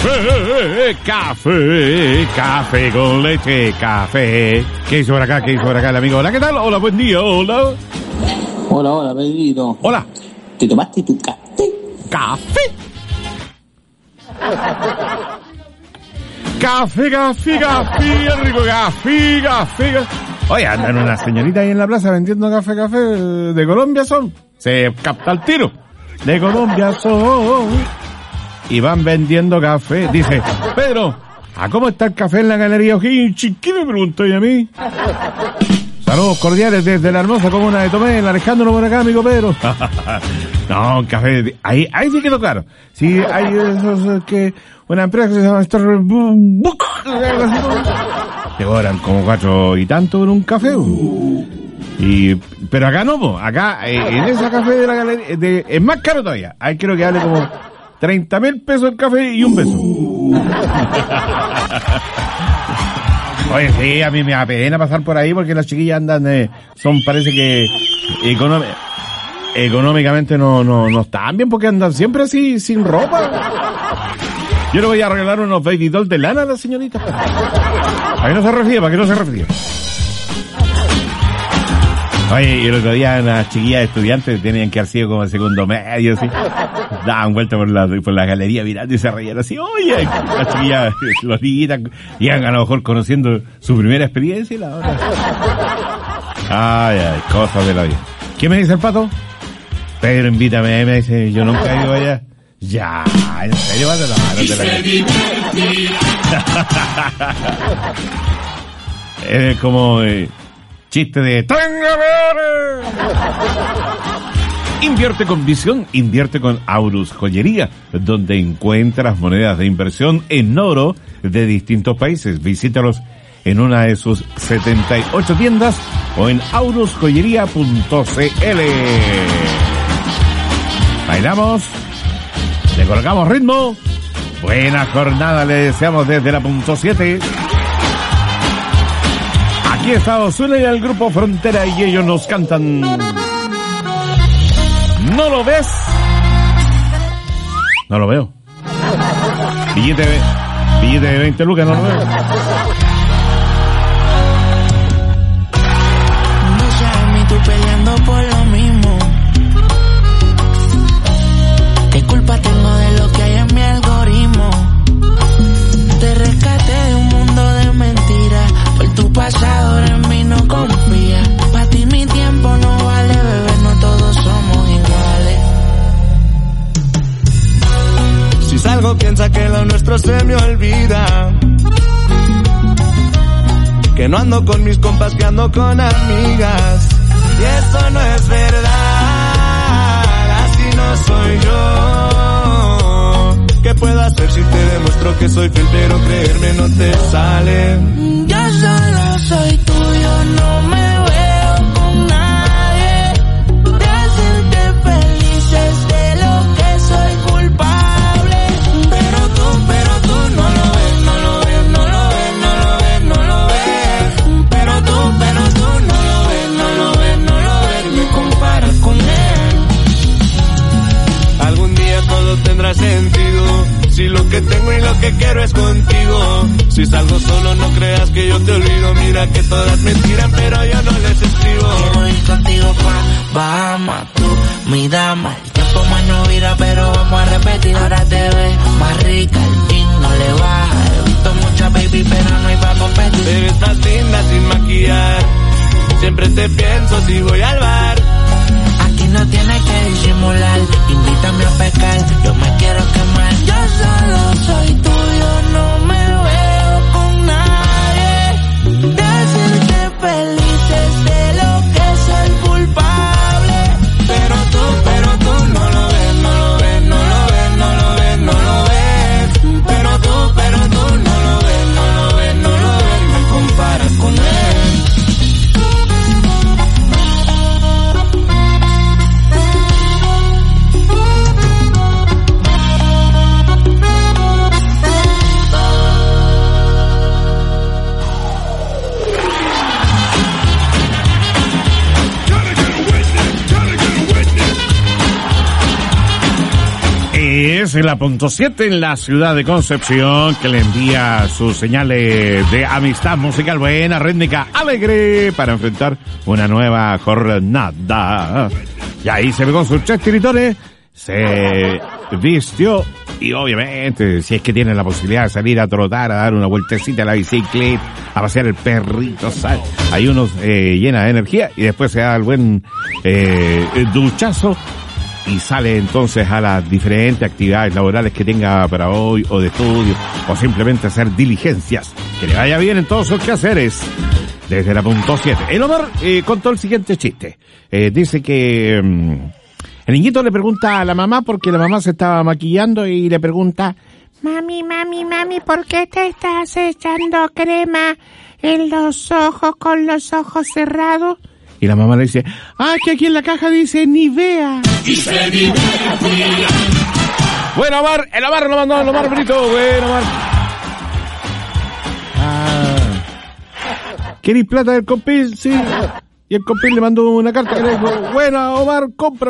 Café, café, café con leche, café. ¿Qué hizo por acá? ¿Qué hizo por acá el amigo? Hola, ¿qué tal? Hola, buen día, hola. Hola, hola, Pedrito. Hola. ¿Te tomaste tu café? ¿Café? Café, café, café, rico café, café, café. Oye, andan unas señoritas ahí en la plaza vendiendo café, café. De Colombia son. Se capta el tiro. De Colombia son. Y van vendiendo café. Dice, Pedro, ¿a cómo está el café en la Galería O'Higgins? ¿Qué me preguntó a mí? Saludos cordiales desde la hermosa comuna de Tomé, Alejandro por acá, amigo Pedro. No, café, ahí, ahí sí quedó claro. Sí, hay esos que, una empresa que se llama Starbucks, te cobran como cuatro y tanto por un café. Y, pero acá no, po. Acá, eh, en esa café de la galería, de, es más caro todavía. Ahí creo que vale como treinta mil pesos el café y un beso. Oye, sí, a mí me da pena pasar por ahí porque las chiquillas andan, eh, son, parece que económi- económicamente no, no, no están bien porque andan siempre así, sin ropa. Yo le voy a regalar unos baby dolls de lana a la señorita. Para que no se refríe, para que no se refríe. Oye, y el otro día unas chiquillas estudiantes tenían que haber sido como el segundo medio, así. Daban vuelta por la, por la galería mirando y se reían así. Oye, las chiquillas, lolitas, iban a lo mejor conociendo su primera experiencia y la otra. Ay, ay, cosas de la vida. ¿Qué me dice el pato? Pedro, invítame, me dice, yo nunca he ido allá. Ya, en serio, vas a la mano de la Es como eh, chiste de invierte con visión, invierte con Aurus Joyería, donde encuentras monedas de inversión en oro de distintos países. Visítalos en una de sus setenta y ocho tiendas o en aurus joyería punto c l. Bailamos. Le colocamos ritmo. Buena jornada le deseamos desde la punto siete. Aquí está Ozuna y el grupo Frontera y ellos nos cantan. ¿No lo ves? No lo veo. Billete de, billete de veinte lucas, no lo veo. No seas ni tú peleando por lo mismo. ¿Qué culpa tengo de lo que hay en mi algoritmo? Te rescaté de un mundo de mentiras. Por tu pasado ahora en mí no confía. Pa' ti mi tiempo no vale, bebé, no todos somos iguales. Si salgo piensa que lo nuestro se me olvida. Que no ando con mis compas, que ando con amigas. Y eso no es verdad, así no soy yo. ¿Qué puedo hacer si te demuestro que soy fiel, pero creerme no te sale? Yo solo soy tuyo, no me veo con nadie. De hacerte felices de lo que soy culpable. Pero tú, pero tú no lo ves, no lo ves, no lo ves, no lo ves, no lo ves. Pero tú, pero tú no lo ves, no lo ves, no lo ves, me comparas con él. Algún día todo tendrá sentido, si lo que tengo y lo que quiero es contigo. Si salgo solo no creas que yo te olvido. Mira que todas me tiran pero yo no les escribo. Quiero ir contigo pa' Bahamas, tú, mi dama. El tiempo más no vira pero vamos a repetir. Ahora te ves más rica, el fin no le baja. He visto mucha baby pero no hay pa' competir. Te ves más linda sin maquillar. Siempre te pienso si voy al bar. Aquí no tienes que disimular. Invítame a pescar, yo me quiero quemar. Yo solo soy tuyo, no me veo con nadie. De hacerte felices de lo que soy culpable. Pero tú, pero tú no lo ves, no lo ves, no lo ves, no lo ves, no lo ves. Pero tú, pero tú no lo ves, no lo ves, no lo ves, me comparas con él. Es la punto siete en la ciudad de Concepción, que le envía sus señales de amistad musical buena, rítmica, alegre, para enfrentar una nueva jornada. Y ahí se ve con sus tres tiritones, se vistió y obviamente, si es que tiene la posibilidad de salir a trotar, a dar una vueltecita a la bicicleta, a pasear el perrito, ¿sabes? Hay unos eh, llena de energía y después se da el buen eh, duchazo. Y sale entonces a las diferentes actividades laborales que tenga para hoy, o de estudio, o simplemente hacer diligencias. Que le vaya bien en todos sus quehaceres. Desde la punto siete. El Omar eh, contó el siguiente chiste. Eh, dice que um, el niñito le pregunta a la mamá, porque la mamá se estaba maquillando, y le pregunta: Mami, mami, mami, ¿por qué te estás echando crema en los ojos con los ojos cerrados? Y la mamá le dice: ah, que aquí en la caja dice Nivea. Dice Nivea. Bueno, Omar, el Omar lo mandó, el Omar Brito. Bueno, Omar. Ah. ¿Queréis plata del compil? Sí. Y el compil le mandó una carta que le dijo: bueno, Omar, compra.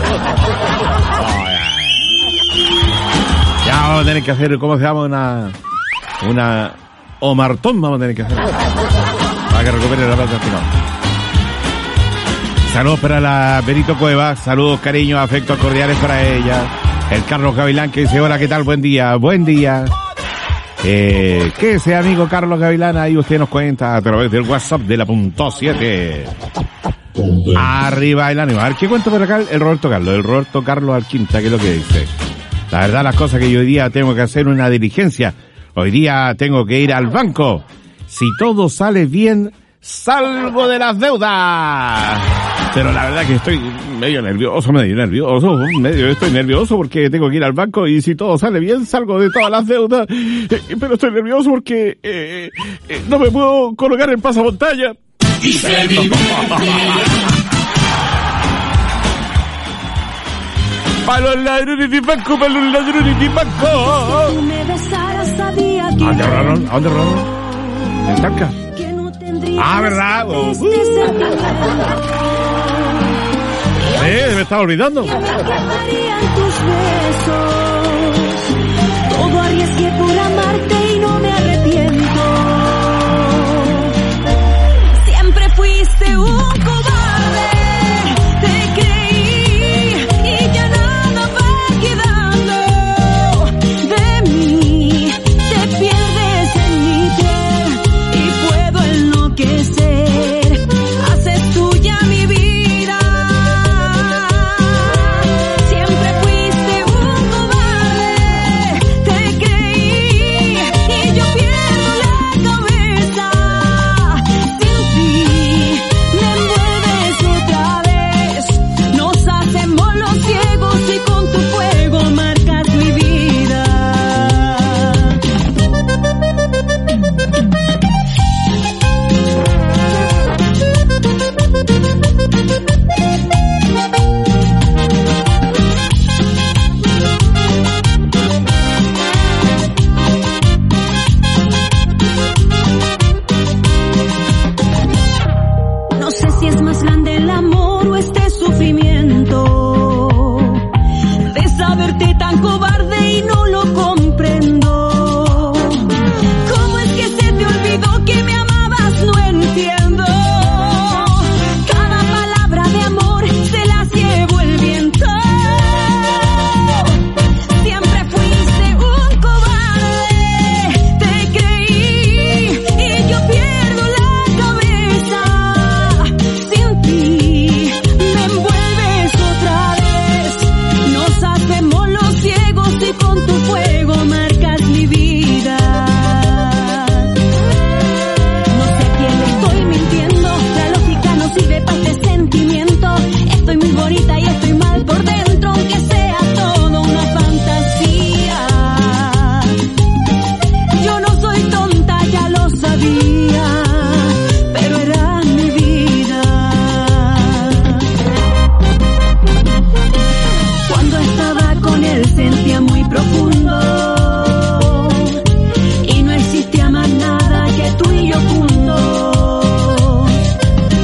Ya vamos a tener que hacer, ¿cómo se llama? Una, una Omartón vamos a tener que hacer. Para que recupere la plata al final. Saludos para la Benito Cuevas, saludos, cariños, afectos cordiales para ella. El Carlos Gavilán que dice: hola, ¿qué tal? Buen día, buen día. Eh, ¿Qué es, amigo Carlos Gavilán? Ahí usted nos cuenta a través del WhatsApp de la punto siete. Arriba el ánimo. A ver, ¿qué cuenta por acá el Roberto Carlos? El Roberto Carlos Alquinta, ¿qué es lo que dice? La verdad, las cosas que yo hoy día tengo que hacer una diligencia. Hoy día tengo que ir al banco. Si todo sale bien, salgo de las deudas. Pero la verdad que estoy medio nervioso, medio nervioso, medio estoy nervioso porque tengo que ir al banco y si todo sale bien salgo de todas las deudas. Eh, pero estoy nervioso porque eh, eh, no me puedo colocar en pasamontaña. Y se vive. Para los ladrones de banco, para los ladrones de banco. ¿A dónde robaron? ¿A dónde robaron? ¿En Talca? Ah, ¿verdad? Uh. Sí, me estaba olvidando. Todo arriesgué por amarte y no me arrepiento. Siempre fuiste un cobarde. Te creí y ya nada va quedando de mí. Te pierdes en mi piel y puedo enloquecer. Haces tuya mi vida.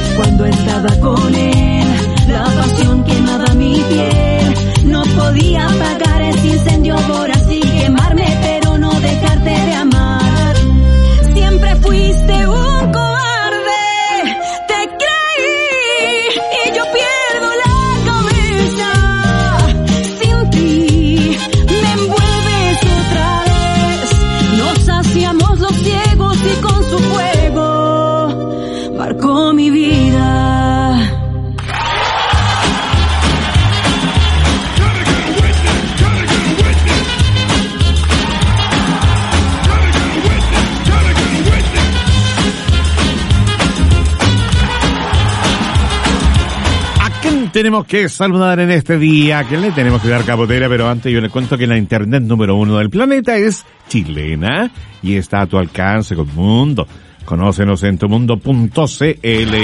Con él, la pasión quemaba mi piel, no podía apagar este incendio por así quemarme, pero no dejarte de amar. Siempre fuiste un cobarde, te creí y yo pierdo la cabeza. Sin ti me envuelves otra vez. Nos saciamos los ciegos y con su fuego marcó mi vida. Tenemos que saludar en este día, que le tenemos que dar capotera, pero antes yo les cuento que la internet número uno del planeta es chilena y está a tu alcance con Mundo. Conócenos en tumundo punto c l.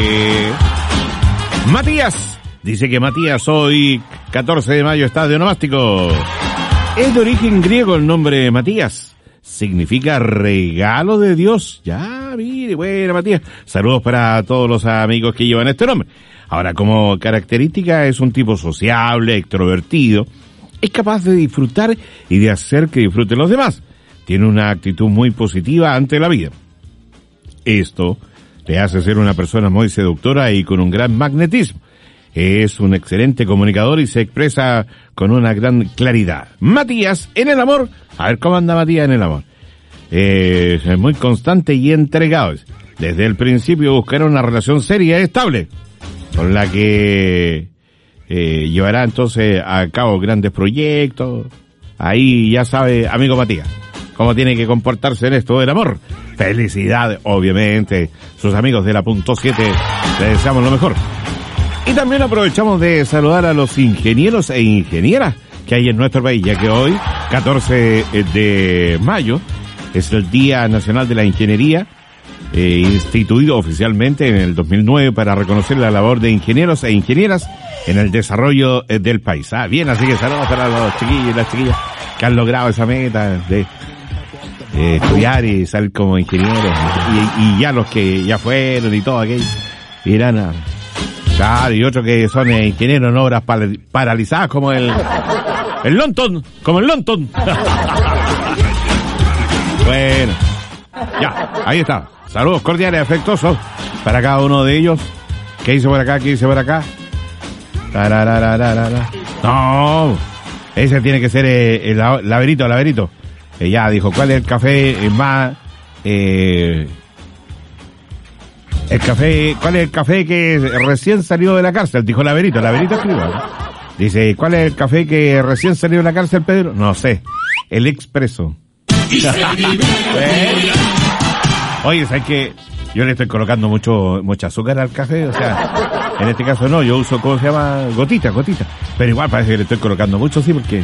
Matías, dice que Matías hoy, catorce de mayo, está de onomástico. Es de origen griego el nombre Matías. Significa regalo de Dios. Ya, mire, bueno, Matías. Saludos para todos los amigos que llevan este nombre. Ahora, como característica, es un tipo sociable, extrovertido, es capaz de disfrutar y de hacer que disfruten los demás. Tiene una actitud muy positiva ante la vida. Esto le hace ser una persona muy seductora y con un gran magnetismo. Es un excelente comunicador y se expresa con una gran claridad. Matías, en el amor, a ver cómo anda Matías en el amor. Eh, es muy constante y entregado. Desde el principio buscará una relación seria y estable, con la que eh, llevará entonces a cabo grandes proyectos. Ahí ya sabe, amigo Matías, cómo tiene que comportarse en esto del amor. Felicidades, obviamente. Sus amigos de la punto siete le deseamos lo mejor. Y también aprovechamos de saludar a los ingenieros e ingenieras que hay en nuestro país, ya que hoy, catorce de mayo, es el Día Nacional de la Ingeniería, Eh, instituido oficialmente en el dos mil nueve para reconocer la labor de ingenieros e ingenieras en el desarrollo eh, del país. Ah, bien, así que saludos para los chiquillos y las chiquillas que han logrado esa meta de eh, estudiar y salir como ingenieros, y, y ya los que ya fueron y todo aquello irán a... Claro, y otros que son eh, ingenieros en obras pal- paralizadas como el el Lonton, como el Lonton. Bueno, ya, ahí está. Saludos cordiales, afectuosos para cada uno de ellos. ¿Qué hice por acá? ¿Qué hice por acá? Tararararara. No, ese tiene que ser eh, el Laberito, Laberito. Eh, ya dijo, ¿cuál es el café eh, más... Eh, el café, ¿cuál es el café que recién salió de la cárcel? Dijo Laberito, Laberito escriba, ¿no? Dice, ¿cuál es el café que recién salió de la cárcel, Pedro? No sé, el Expreso. Oye, ¿sabes qué? Yo le estoy colocando mucho, mucha azúcar al café, o sea, en este caso no, yo uso, ¿cómo se llama? Gotita, gotita. Pero igual parece que le estoy colocando mucho, sí, porque...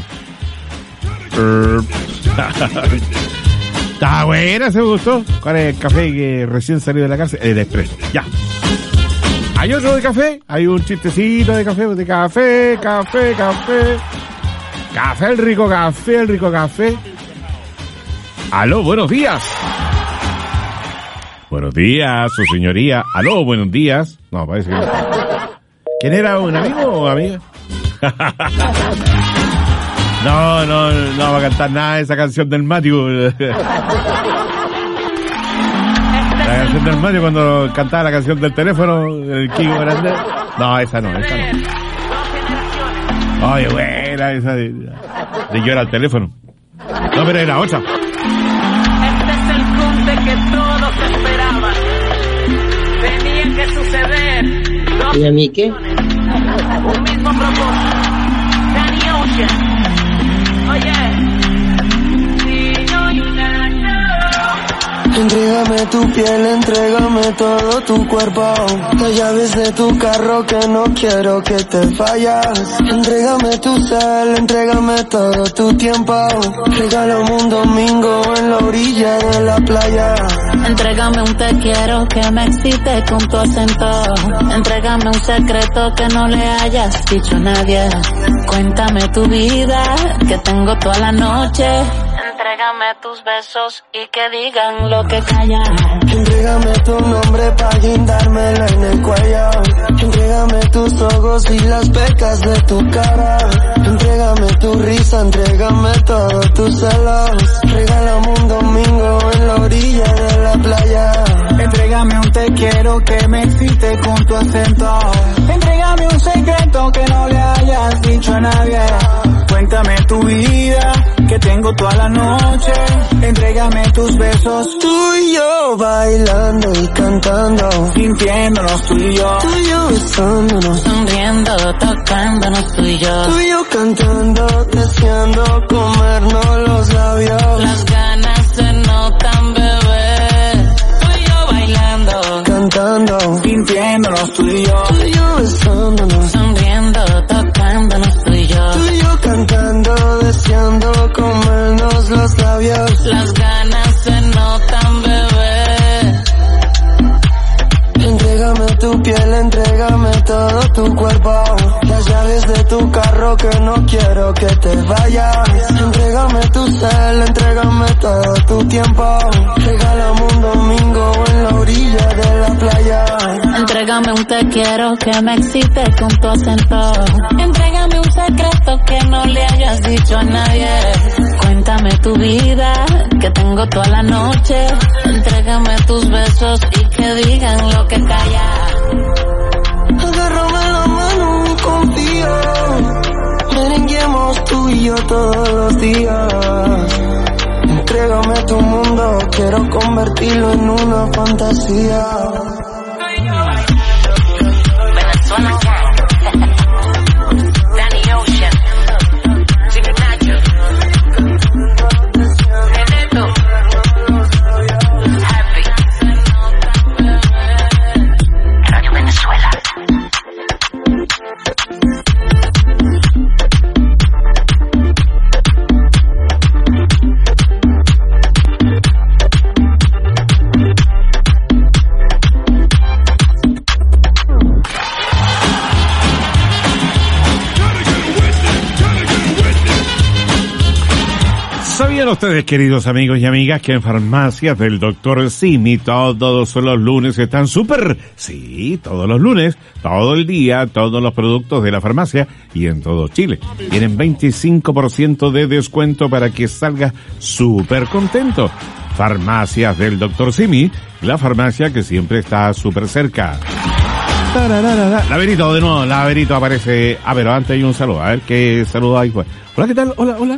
Está buena, ¿se me gustó? ¿Cuál es el café que recién salió de la cárcel? El Expreso, ya. ¿Hay otro de café? Hay un chistecito de café, de café, café, café. Café, el rico café, el rico café. Aló, buenos días. Buenos días, su señoría. Aló, buenos días. No, parece que no. ¿Quién era? ¿Un amigo o amiga? No, no, no va a cantar nada de esa canción del Matthew. La canción del Matthew cuando cantaba la canción del teléfono, el Kiko Grande. No, esa no, esa no. Oye, buena esa de, de llorar al teléfono. No, pero era otra. Este es el cumple que todos esperaban. Tenía que suceder. ¿Y a mí qué? Un mismo propósito. Danny Ocean. Oye. Entrégame tu piel, entrégame todo tu cuerpo. Las llaves de tu carro que no quiero que te fallas. Entrégame tu cel, entrégame todo tu tiempo. Regálame un domingo en la orilla de la playa. Entrégame un te quiero que me excite con tu acento. Entrégame un secreto que no le hayas dicho a nadie. Cuéntame tu vida, que tengo toda la noche. Entrégame tus besos y que digan lo que callan. Entrégame tu nombre pa' guindármelo en el cuello. Entrégame tus ojos y las pecas de tu cara. Entrégame Entrégame tu risa, entrégame todos tus celos. Regálame un domingo en la orilla de la playa. Entrégame un te quiero que me excite con tu acento. Entrégame un secreto que no le hayas dicho a nadie. Cuéntame tu vida, que tengo toda la noche. Entrégame tus besos. Tú y yo bailando y cantando, sintiéndonos tú y yo. Tú y yo besándonos, sonriendo, tocándonos tú y yo. Tú y yo cantando, deseando comernos los labios. Las ganas se notan, bebé. Tú y yo bailando, cantando, sintiéndonos tú y yo. Tú y yo besándonos, sonriendo, tocándonos tú y yo. Tú y yo cantando, deseando comernos los labios. Las ganas se notan, bebé. Entrégame tu piel, entrégame todo tu cuerpo. Las llaves de tu carro que no quiero que te vayas. Entrégame tu cel, entrégame todo tu tiempo. Regálame un domingo en la orilla de la playa. Entrégame un te quiero que me excite con tu acento. Entrégame un secreto que no le hayas dicho a nadie. Cuéntame tu vida, que tengo toda la noche. Entrégame tus besos y que digan lo que calla. Agárrame la mano y confía. Merenguemos tú y yo todos los días. Entrégame tu mundo, quiero convertirlo en una fantasía. Venezuela. Danny Ocean. Jimmy Nacho. Reneto. Happy. Radio Venezuela. ¿Sabían ustedes, queridos amigos y amigas, que en farmacias del doctor Simi todos los lunes están súper? Sí, todos los lunes, todo el día, todos los productos de la farmacia y en todo Chile. Tienen veinticinco por ciento de descuento para que salgas súper contento. Farmacias del doctor Simi, la farmacia que siempre está súper cerca. Laberito, de nuevo, Laberito aparece. Ah, pero antes hay un saludo. A ver qué saludo hay. Hola, ¿qué tal? Hola, hola.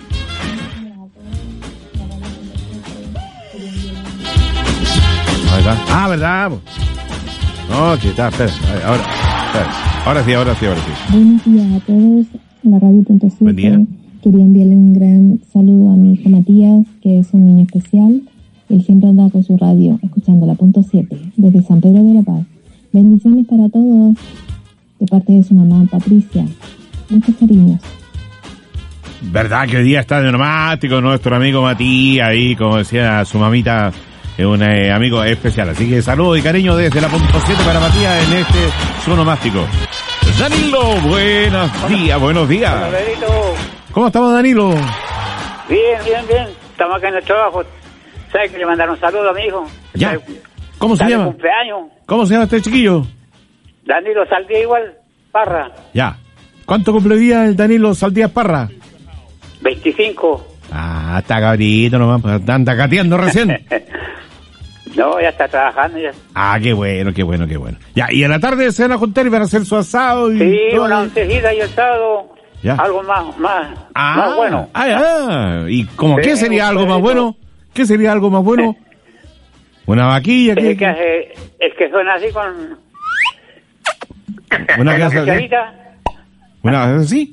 Ah, ¿verdad? No, que está, espera, ahora, espera. Ahora sí, ahora sí, ahora sí. Buenos días a todos, la radio punto siete. Buen día. Quería enviarle un gran saludo a mi hijo Matías, que es un niño especial. Él siempre anda con su radio, escuchando la punto siete, desde San Pedro de la Paz. Bendiciones para todos, de parte de su mamá Patricia. Muchos cariños. ¿Verdad que hoy día está de neumático nuestro amigo Matías ahí, como decía su mamita? Es un eh, amigo especial, así que saludos y cariño desde la punto siete para Matías en este sonomástico. Danilo, buenos días, buenos días. Hola, Pedrito. ¿Cómo estamos, Danilo? Bien, bien, bien. Estamos acá en el trabajo. ¿Sabes que le mandaron saludos a mi hijo? Ya. ¿Cómo se llama? Cumpleaños. ¿Cómo se llama este chiquillo? Danilo Saldía igual, Parra. Ya. ¿Cuánto cumpliría el Danilo Saldías Parra? veinticinco. Ah, está cabrito nomás, pues anda cateando recién. No, ya está trabajando ya. Ah, qué bueno, qué bueno, qué bueno. Ya, y en la tarde se van a juntar y van a hacer su asado y sí, todo. una oncecita y el sábado. Ya. Algo más, más, ah, más bueno. Ah, ah. ¿Y cómo sí, qué sería algo más bueno? ¿Qué sería algo más bueno? Una vaquilla. Es ¿qué? que, hace, es que suena así con... Una casa así. Una casa así.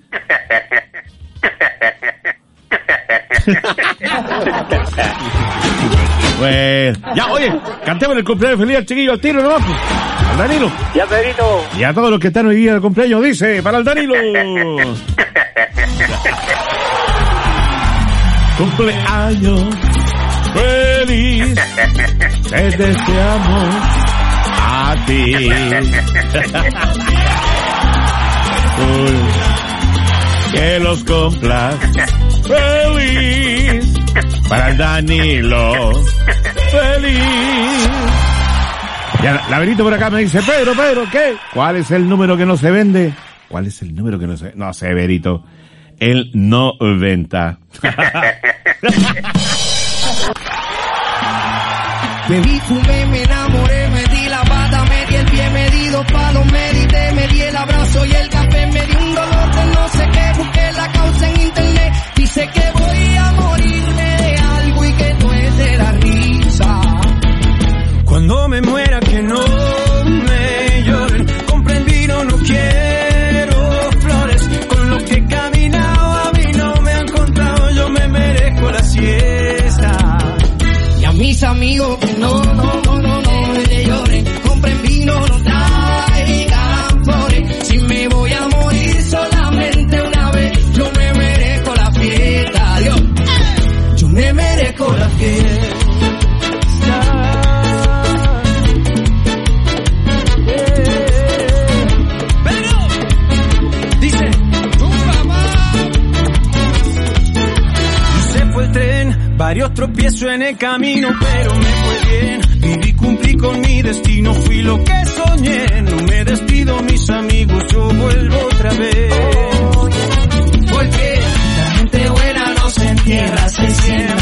Bueno, ya, oye, cantemos el cumpleaños feliz al chiquillo al tiro, ¿no? Al Danilo. Ya, Pedrito. Y a todos los que están hoy día del cumpleaños, dice, para el Danilo. Cumpleaños feliz, te deseamos a ti. Que los cumplas feliz para el Danilo feliz. Ya, Laberito por acá me dice, Pedro, Pedro, ¿qué? ¿Cuál es el número que no se vende? ¿Cuál es el número que no se... No sé, Berito. el noventa. Bebí, fumé, me enamoré, me di la bata, me di el pie, me di dos palos, medité, me di el abrazo y el café, me di un dolor de no sé qué, busqué la causa en internet, dice que voy a morirme de algo y que no es de la risa. Cuando me muera que no me lloren, comprendí, no, no quiero flores, con lo que he caminado a mí no me han contado, yo me merezco la siesta. Y a mis amigos que no, no, no, no, no me lloren, compren vino, no traigan flores, si me voy a morir solamente una vez, yo me merezco la fiesta, Dios, yo me merezco la fiesta. Varios tropiezos en el camino, pero me fue bien. Viví, cumplí con mi destino, fui lo que soñé. No me despido, mis amigos, yo vuelvo otra vez. Porque la gente buena no se entierra, se siembra.